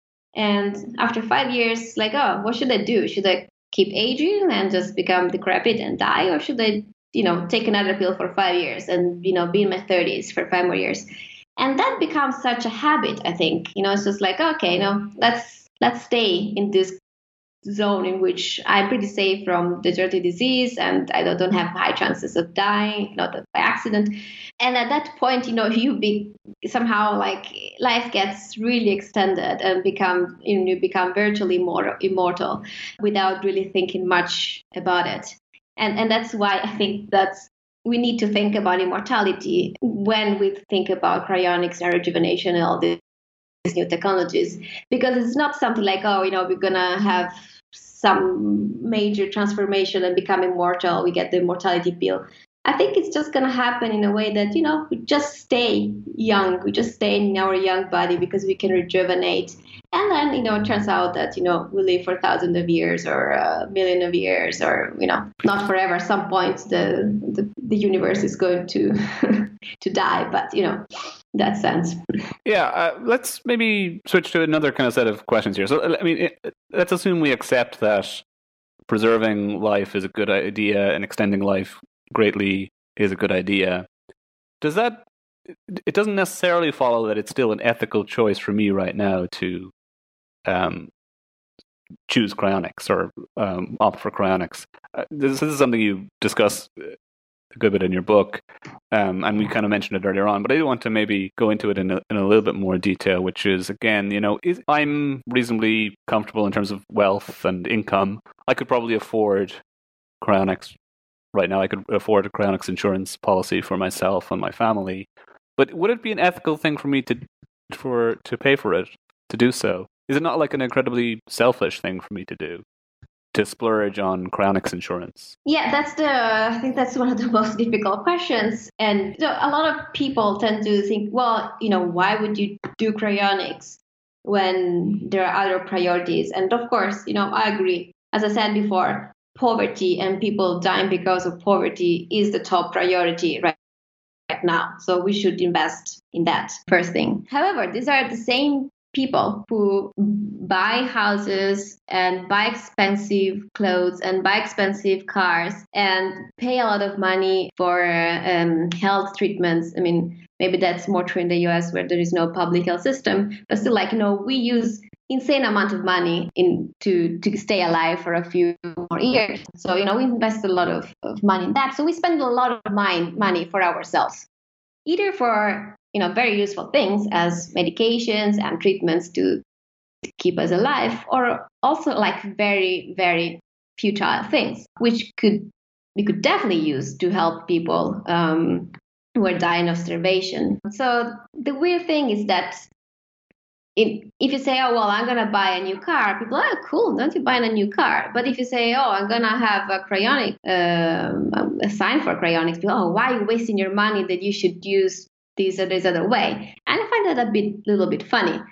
And after 5 years, what should I do? Should I keep aging and just become decrepit and die? Or should I, take another pill for 5 years and, be in my 30s for 5 more years? And that becomes such a habit, I think. It's just okay, let's stay in this zone in which I'm pretty safe from degenerative disease and I don't have high chances of dying, not by accident. And at that point, you be somehow life gets really extended and you become virtually immortal without really thinking much about it. And that's why I think that we need to think about immortality when we think about cryonics and rejuvenation and all this new technologies, because it's not something we're gonna have some major transformation and become immortal. We get the immortality pill. I think it's just going to happen in a way that, we just stay young. We just stay in our young body because we can rejuvenate. And then, it turns out that, we live for thousands of years or a million of years or, not forever. At some point, the universe is going to to die. But, that sense. Yeah, let's maybe switch to another kind of set of questions here. So, let's assume we accept that preserving life is a good idea and extending life greatly is a good idea. It doesn't necessarily follow that it's still an ethical choice for me right now to choose cryonics or opt for cryonics. This is something you discuss a good bit in your book, and we kind of mentioned it earlier on, but I do want to maybe go into it in a little bit more detail, which is, again, I'm reasonably comfortable in terms of wealth and income. I could probably afford cryonics right now. I could afford a cryonics insurance policy for myself and my family, but would it be an ethical thing for me to pay for it, to do so? Is it not like an incredibly selfish thing for me to do, to splurge on cryonics insurance? Yeah, I think that's one of the most difficult questions. And a lot of people tend to think, well, why would you do cryonics when there are other priorities? And of course, I agree. As I said before, poverty and people dying because of poverty is the top priority right now. So we should invest in that first thing. However, these are the same people who buy houses and buy expensive clothes and buy expensive cars and pay a lot of money for health treatments. I mean, maybe that's more true in the US where there is no public health system, but still, we use insane amount of money to stay alive for a few more years. So, we invest a lot of money in that. So we spend a lot of money for ourselves, either for very useful things as medications and treatments to keep us alive, or also like very, very futile things, which we could definitely use to help people who are dying of starvation. So the weird thing is that if you say, oh, well, I'm going to buy a new car, people are, oh, cool, don't you buy a new car? But if you say, oh, I'm going to have a cryonic, a sign for cryonics, people, oh, why are you wasting your money that you should use this or this other way? And I find that little bit funny,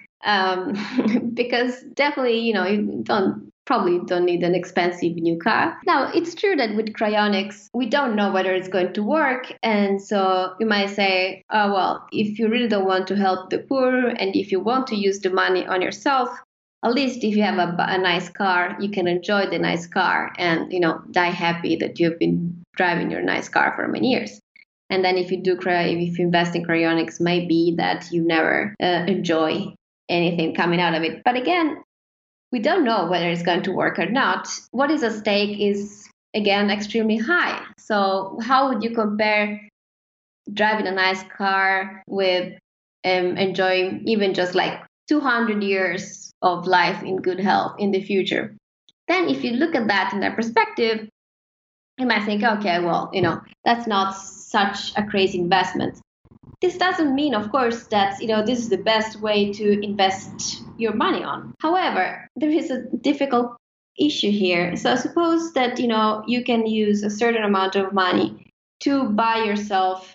because definitely, you probably don't need an expensive new car. Now, it's true that with cryonics, we don't know whether it's going to work. And so you might say, oh, well, if you really don't want to help the poor and if you want to use the money on yourself, at least if you have a nice car, you can enjoy the nice car and, die happy that you've been driving your nice car for many years. And then if you invest in cryonics, maybe that you never enjoy anything coming out of it. But again, we don't know whether it's going to work or not. What is at stake is, again, extremely high. So how would you compare driving a nice car with enjoying even just like 200 years of life in good health in the future? Then if you look at that in that perspective, you might think, okay, well, that's not such a crazy investment. This doesn't mean, of course, that this is the best way to invest your money on. However, there is a difficult issue here. So suppose that you can use a certain amount of money to buy yourself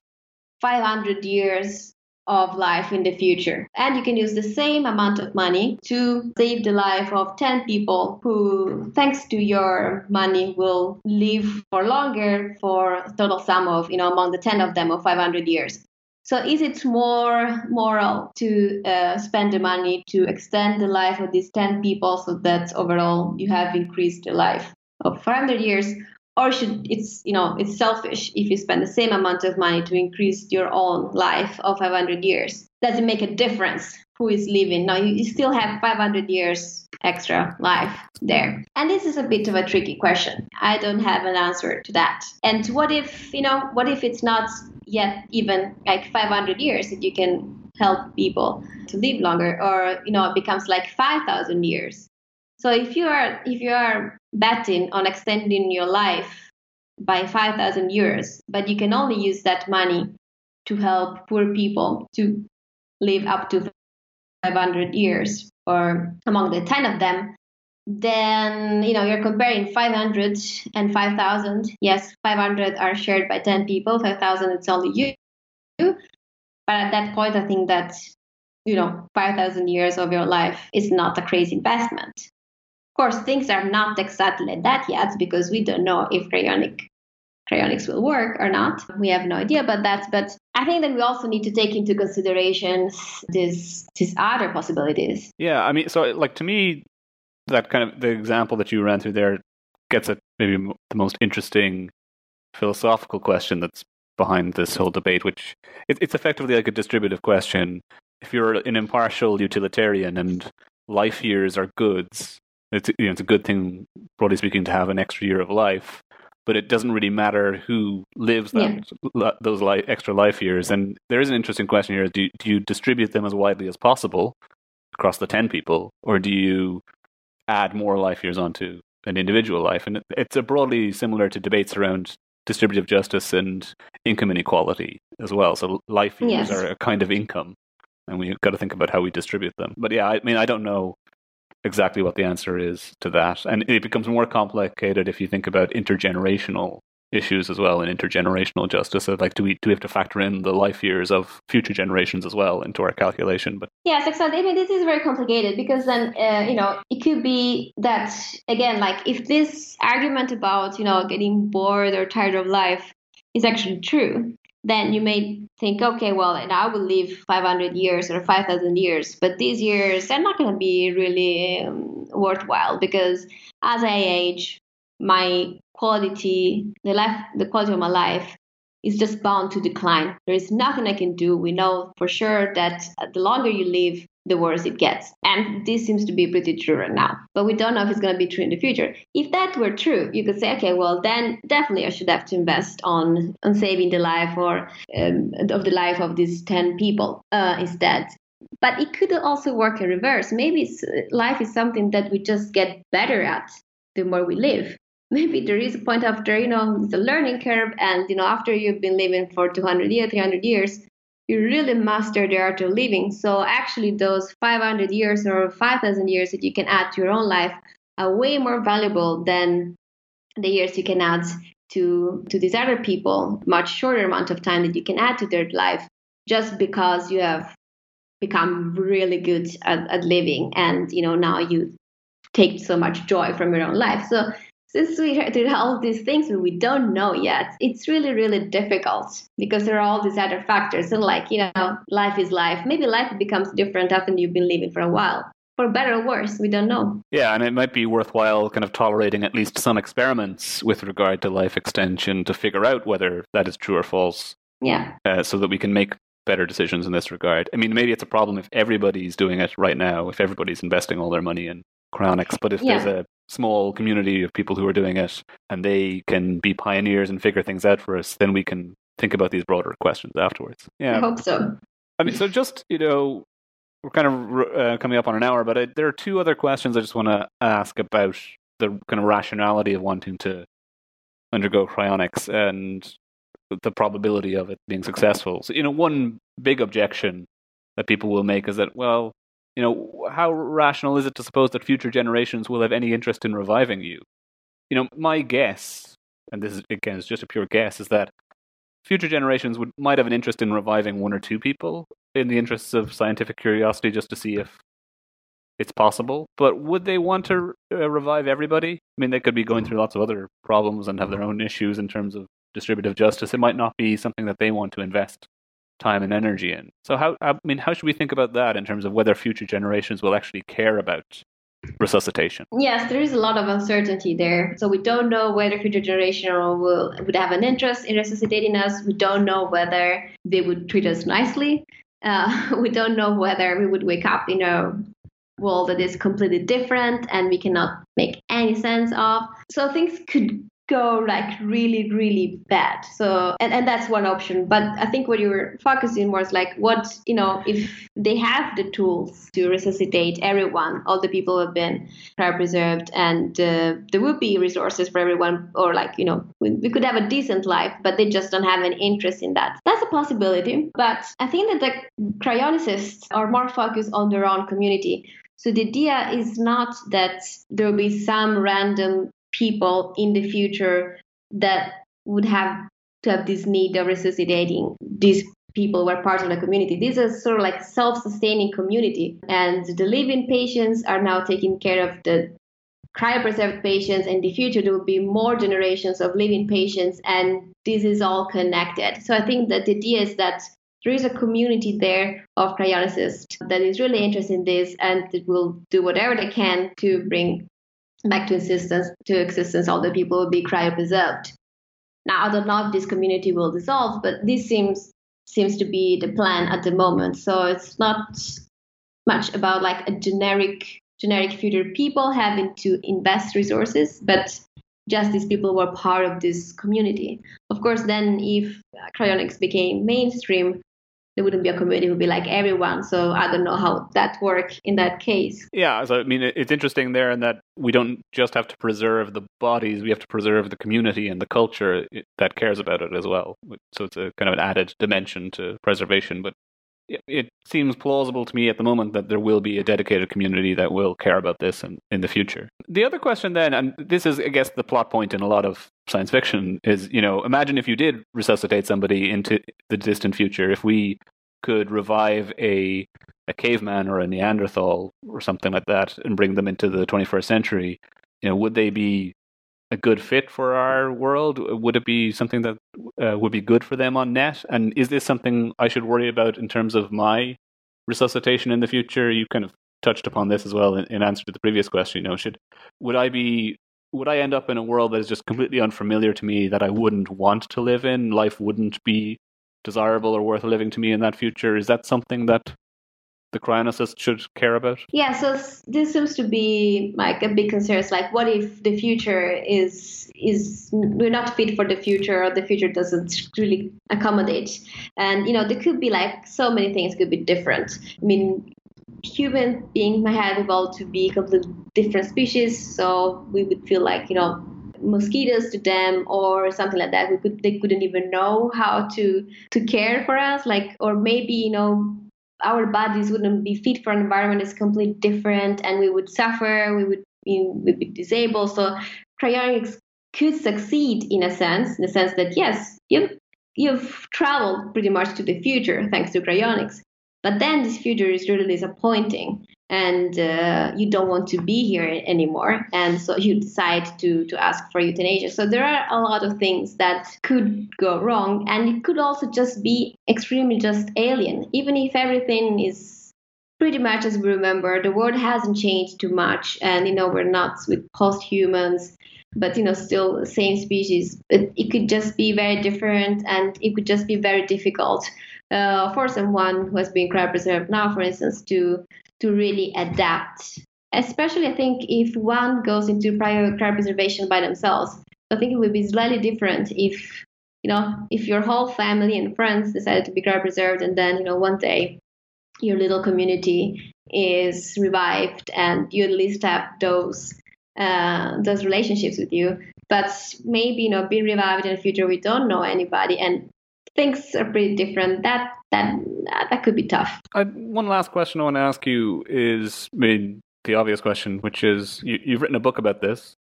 500 years of life in the future, and you can use the same amount of money to save the life of 10 people who, thanks to your money, will live for longer for a total sum of among the 10 of them of 500 years. So is it more moral to spend the money to extend the life of these 10 people so that overall you have increased the life of 500 years? Or it's selfish if you spend the same amount of money to increase your own life of 500 years? Does it make a difference who is living? No, you still have 500 years extra life there. And this is a bit of a tricky question. I don't have an answer to that. And what if it's not yet even like 500 years that you can help people to live longer, or it becomes like 5,000 years? So if you are betting on extending your life by 5,000 years, but you can only use that money to help poor people to live up to 500 years, or among the 10 of them, then, you're comparing 500 and 5,000. Yes, 500 are shared by 10 people, 5,000 it's only you. But at that point, I think that, 5,000 years of your life is not a crazy investment. Of course, things are not exactly like that yet because we don't know if cryonics will work or not. We have no idea about that. But I think that we also need to take into consideration these other possibilities. Yeah, I mean, so like to me, that kind of the example that you ran through there gets at maybe the most interesting philosophical question that's behind this whole debate, which it's effectively like a distributive question. If you're an impartial utilitarian and life years are goods, it's a good thing, broadly speaking, to have an extra year of life, but it doesn't really matter who lives those extra life years. And there is an interesting question here: do you distribute them as widely as possible across the 10 people, or do you add more life years onto an individual life? And it's broadly similar to debates around distributive justice and income inequality as well. So life years are a kind of income, and we've got to think about how we distribute them. But yeah, I mean, I don't know exactly what the answer is to that. And it becomes more complicated if you think about intergenerational issues as well, and intergenerational justice. So like, do we have to factor in the life years of future generations as well into our calculation? But yes, exactly. I mean, this is very complicated because then, it could be that, again, like if this argument about, getting bored or tired of life is actually true, then you may think, okay, well, and I will live 500 years or 5,000 years, but these years are not going to be really worthwhile because as I age, my quality, the quality of my life is just bound to decline. There is nothing I can do. We know for sure that the longer you live, the worse it gets. And this seems to be pretty true right now. But we don't know if it's going to be true in the future. If that were true, you could say, okay, well, then definitely I should have to invest on saving the life of the life of these 10 people instead. But it could also work in reverse. Maybe life is something that we just get better at the more we live. Maybe there is a point after, it's a learning curve. And, after you've been living for 200 years, 300 years, you really master the art of living. So actually those 500 years or 5,000 years that you can add to your own life are way more valuable than the years you can add to these other people, much shorter amount of time that you can add to their life just because you have become really good at living. And, now you take so much joy from your own life. So since we did all these things and we don't know yet, it's really, really difficult because there are all these other factors. And life is life. Maybe life becomes different after you've been living for a while. For better or worse, we don't know. Yeah, and it might be worthwhile kind of tolerating at least some experiments with regard to life extension to figure out whether that is true or false. Yeah. So that we can make better decisions in this regard. I mean, maybe it's a problem if everybody's doing it right now, if everybody's investing all their money in cryonics, but if there's a small community of people who are doing it and they can be pioneers and figure things out for us, then we can think about these broader questions afterwards. Yeah, I hope so. I mean, so just, we're kind of coming up on an hour, but there are two other questions I just want to ask about the kind of rationality of wanting to undergo cryonics and the probability of it being successful. So, one big objection that people will make is that, well, how rational is it to suppose that future generations will have any interest in reviving you? My guess, and this is, again, is just a pure guess, is that future generations might have an interest in reviving one or two people in the interests of scientific curiosity just to see if it's possible. But would they want to revive everybody? I mean, they could be going through lots of other problems and have their own issues in terms of distributive justice. It might not be something that they want to invest time and energy in. So how should we think about that in terms of whether future generations will actually care about resuscitation? Yes, there is a lot of uncertainty there. So we don't know whether future generation would have an interest in resuscitating us. We don't know whether they would treat us nicely. We don't know whether we would wake up in a world that is completely different and we cannot make any sense of. So things could go like really, really bad. So, and that's one option. But I think what you were focusing was like, what, if they have the tools to resuscitate everyone, all the people who have been cryopreserved, and there would be resources for everyone, or we could have a decent life, but they just don't have an interest in that. That's a possibility. But I think that the cryonicists are more focused on their own community. So the idea is not that there will be some random people in the future that would have to have this need of resuscitating these people who are part of the community. This is sort of like a self-sustaining community. And the living patients are now taking care of the cryopreserved patients. In the future, there will be more generations of living patients, and this is all connected. So I think that the idea is that there is a community there of cryonicists that is really interested in this and that will do whatever they can to bring back to existence all the people who will be cryopreserved. Now, I don't know if this community will dissolve, but this seems to be the plan at the moment. So it's not much about like a generic future people having to invest resources, but just these people were part of this community. Of course, then if cryonics became mainstream, there wouldn't be a community, it would be like everyone. So I don't know how that works in that case. Yeah, so I mean, it's interesting there in that we don't just have to preserve the bodies, we have to preserve the community and the culture that cares about it as well. So it's a kind of an added dimension to preservation. But it seems plausible to me at the moment that there will be a dedicated community that will care about this in the future. The other question then, and this is, I guess, the plot point in a lot of science fiction, is, imagine if you did resuscitate somebody into the distant future, if we could revive a caveman or a Neanderthal or something like that and bring them into the 21st century, would they be a good fit for our world? Would it be something that would be good for them on net? And is this something I should worry about in terms of my resuscitation in the future? You kind of touched upon this as well in answer to the previous question. Would I end up in a world that is just completely unfamiliar to me, that I wouldn't want to live in? Life wouldn't be desirable or worth living to me in that future? Is that something that the cryonicist should care about? Yeah, so this seems to be like a big concern. It's like, what if the future is we're not fit for the future, or the future doesn't really accommodate? And there could be like so many things could be different. I mean, human beings might have evolved to be completely different species, so we would feel like mosquitoes to them or something like that. They couldn't even know how to care for us, or maybe our bodies wouldn't be fit for an environment that's completely different, and we would suffer, we'd be disabled. So cryonics could succeed in the sense that, yes, you've traveled pretty much to the future thanks to cryonics, but then this future is really disappointing, and you don't want to be here anymore, and so you decide to ask for euthanasia. So there are a lot of things that could go wrong, and it could also just be extremely just alien. Even if everything is pretty much as we remember, the world hasn't changed too much, and we're not with post-humans, but still the same species. It could just be very different, and it could just be very difficult for someone who has been cryopreserved now, for instance, to really adapt. Especially, I think, if one goes into cryopreservation by themselves. I think it would be slightly different if your whole family and friends decided to be cryopreserved, and then one day your little community is revived, and you at least have those relationships with you. But maybe being revived in the future, we don't know anybody, and things are pretty different. That could be tough. One last question I want to ask you is the obvious question, which is you've written a book about this.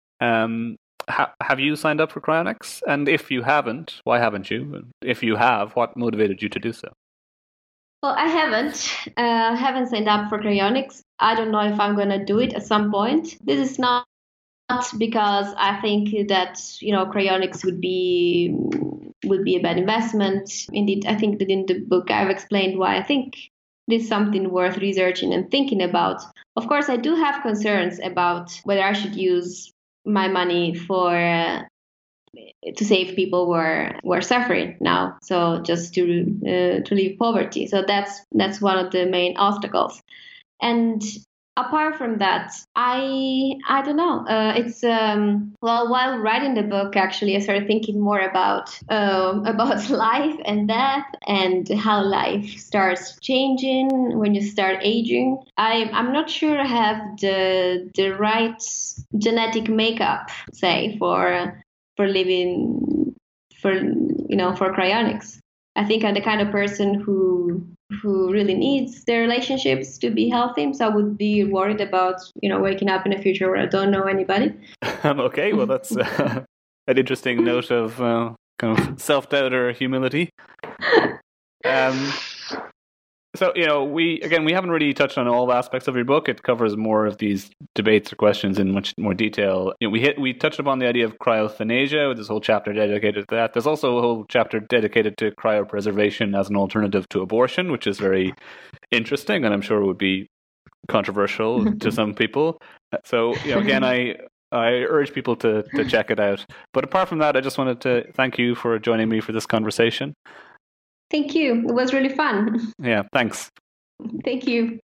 Have you signed up for cryonics? And if you haven't, why haven't you? If you have, what motivated you to do so? Well, I haven't signed up for cryonics. I don't know if I'm going to do it at some point. This is not because I think that cryonics would be a bad investment. Indeed, I think that in the book I've explained why I think this is something worth researching and thinking about. Of course, I do have concerns about whether I should use my money to save people who are suffering now. So just to relieve poverty. So that's one of the main obstacles. And apart from that, I don't know. It's while writing the book, actually, I started thinking more about life and death and how life starts changing when you start aging. I'm not sure I have the right genetic makeup, say, for living for cryonics. I think I'm the kind of person who who really needs their relationships to be healthy. So I would be worried about, waking up in a future where I don't know anybody. Okay, well, that's an interesting note of kind of self-doubt or humility. So, we haven't really touched on all aspects of your book. It covers more of these debates or questions in much more detail. We touched upon the idea of cryoeuthanasia with this whole chapter dedicated to that. There's also a whole chapter dedicated to cryopreservation as an alternative to abortion, which is very interesting and I'm sure would be controversial to some people. So, again, I urge people to check it out. But apart from that, I just wanted to thank you for joining me for this conversation. Thank you. It was really fun. Yeah, thanks. Thank you.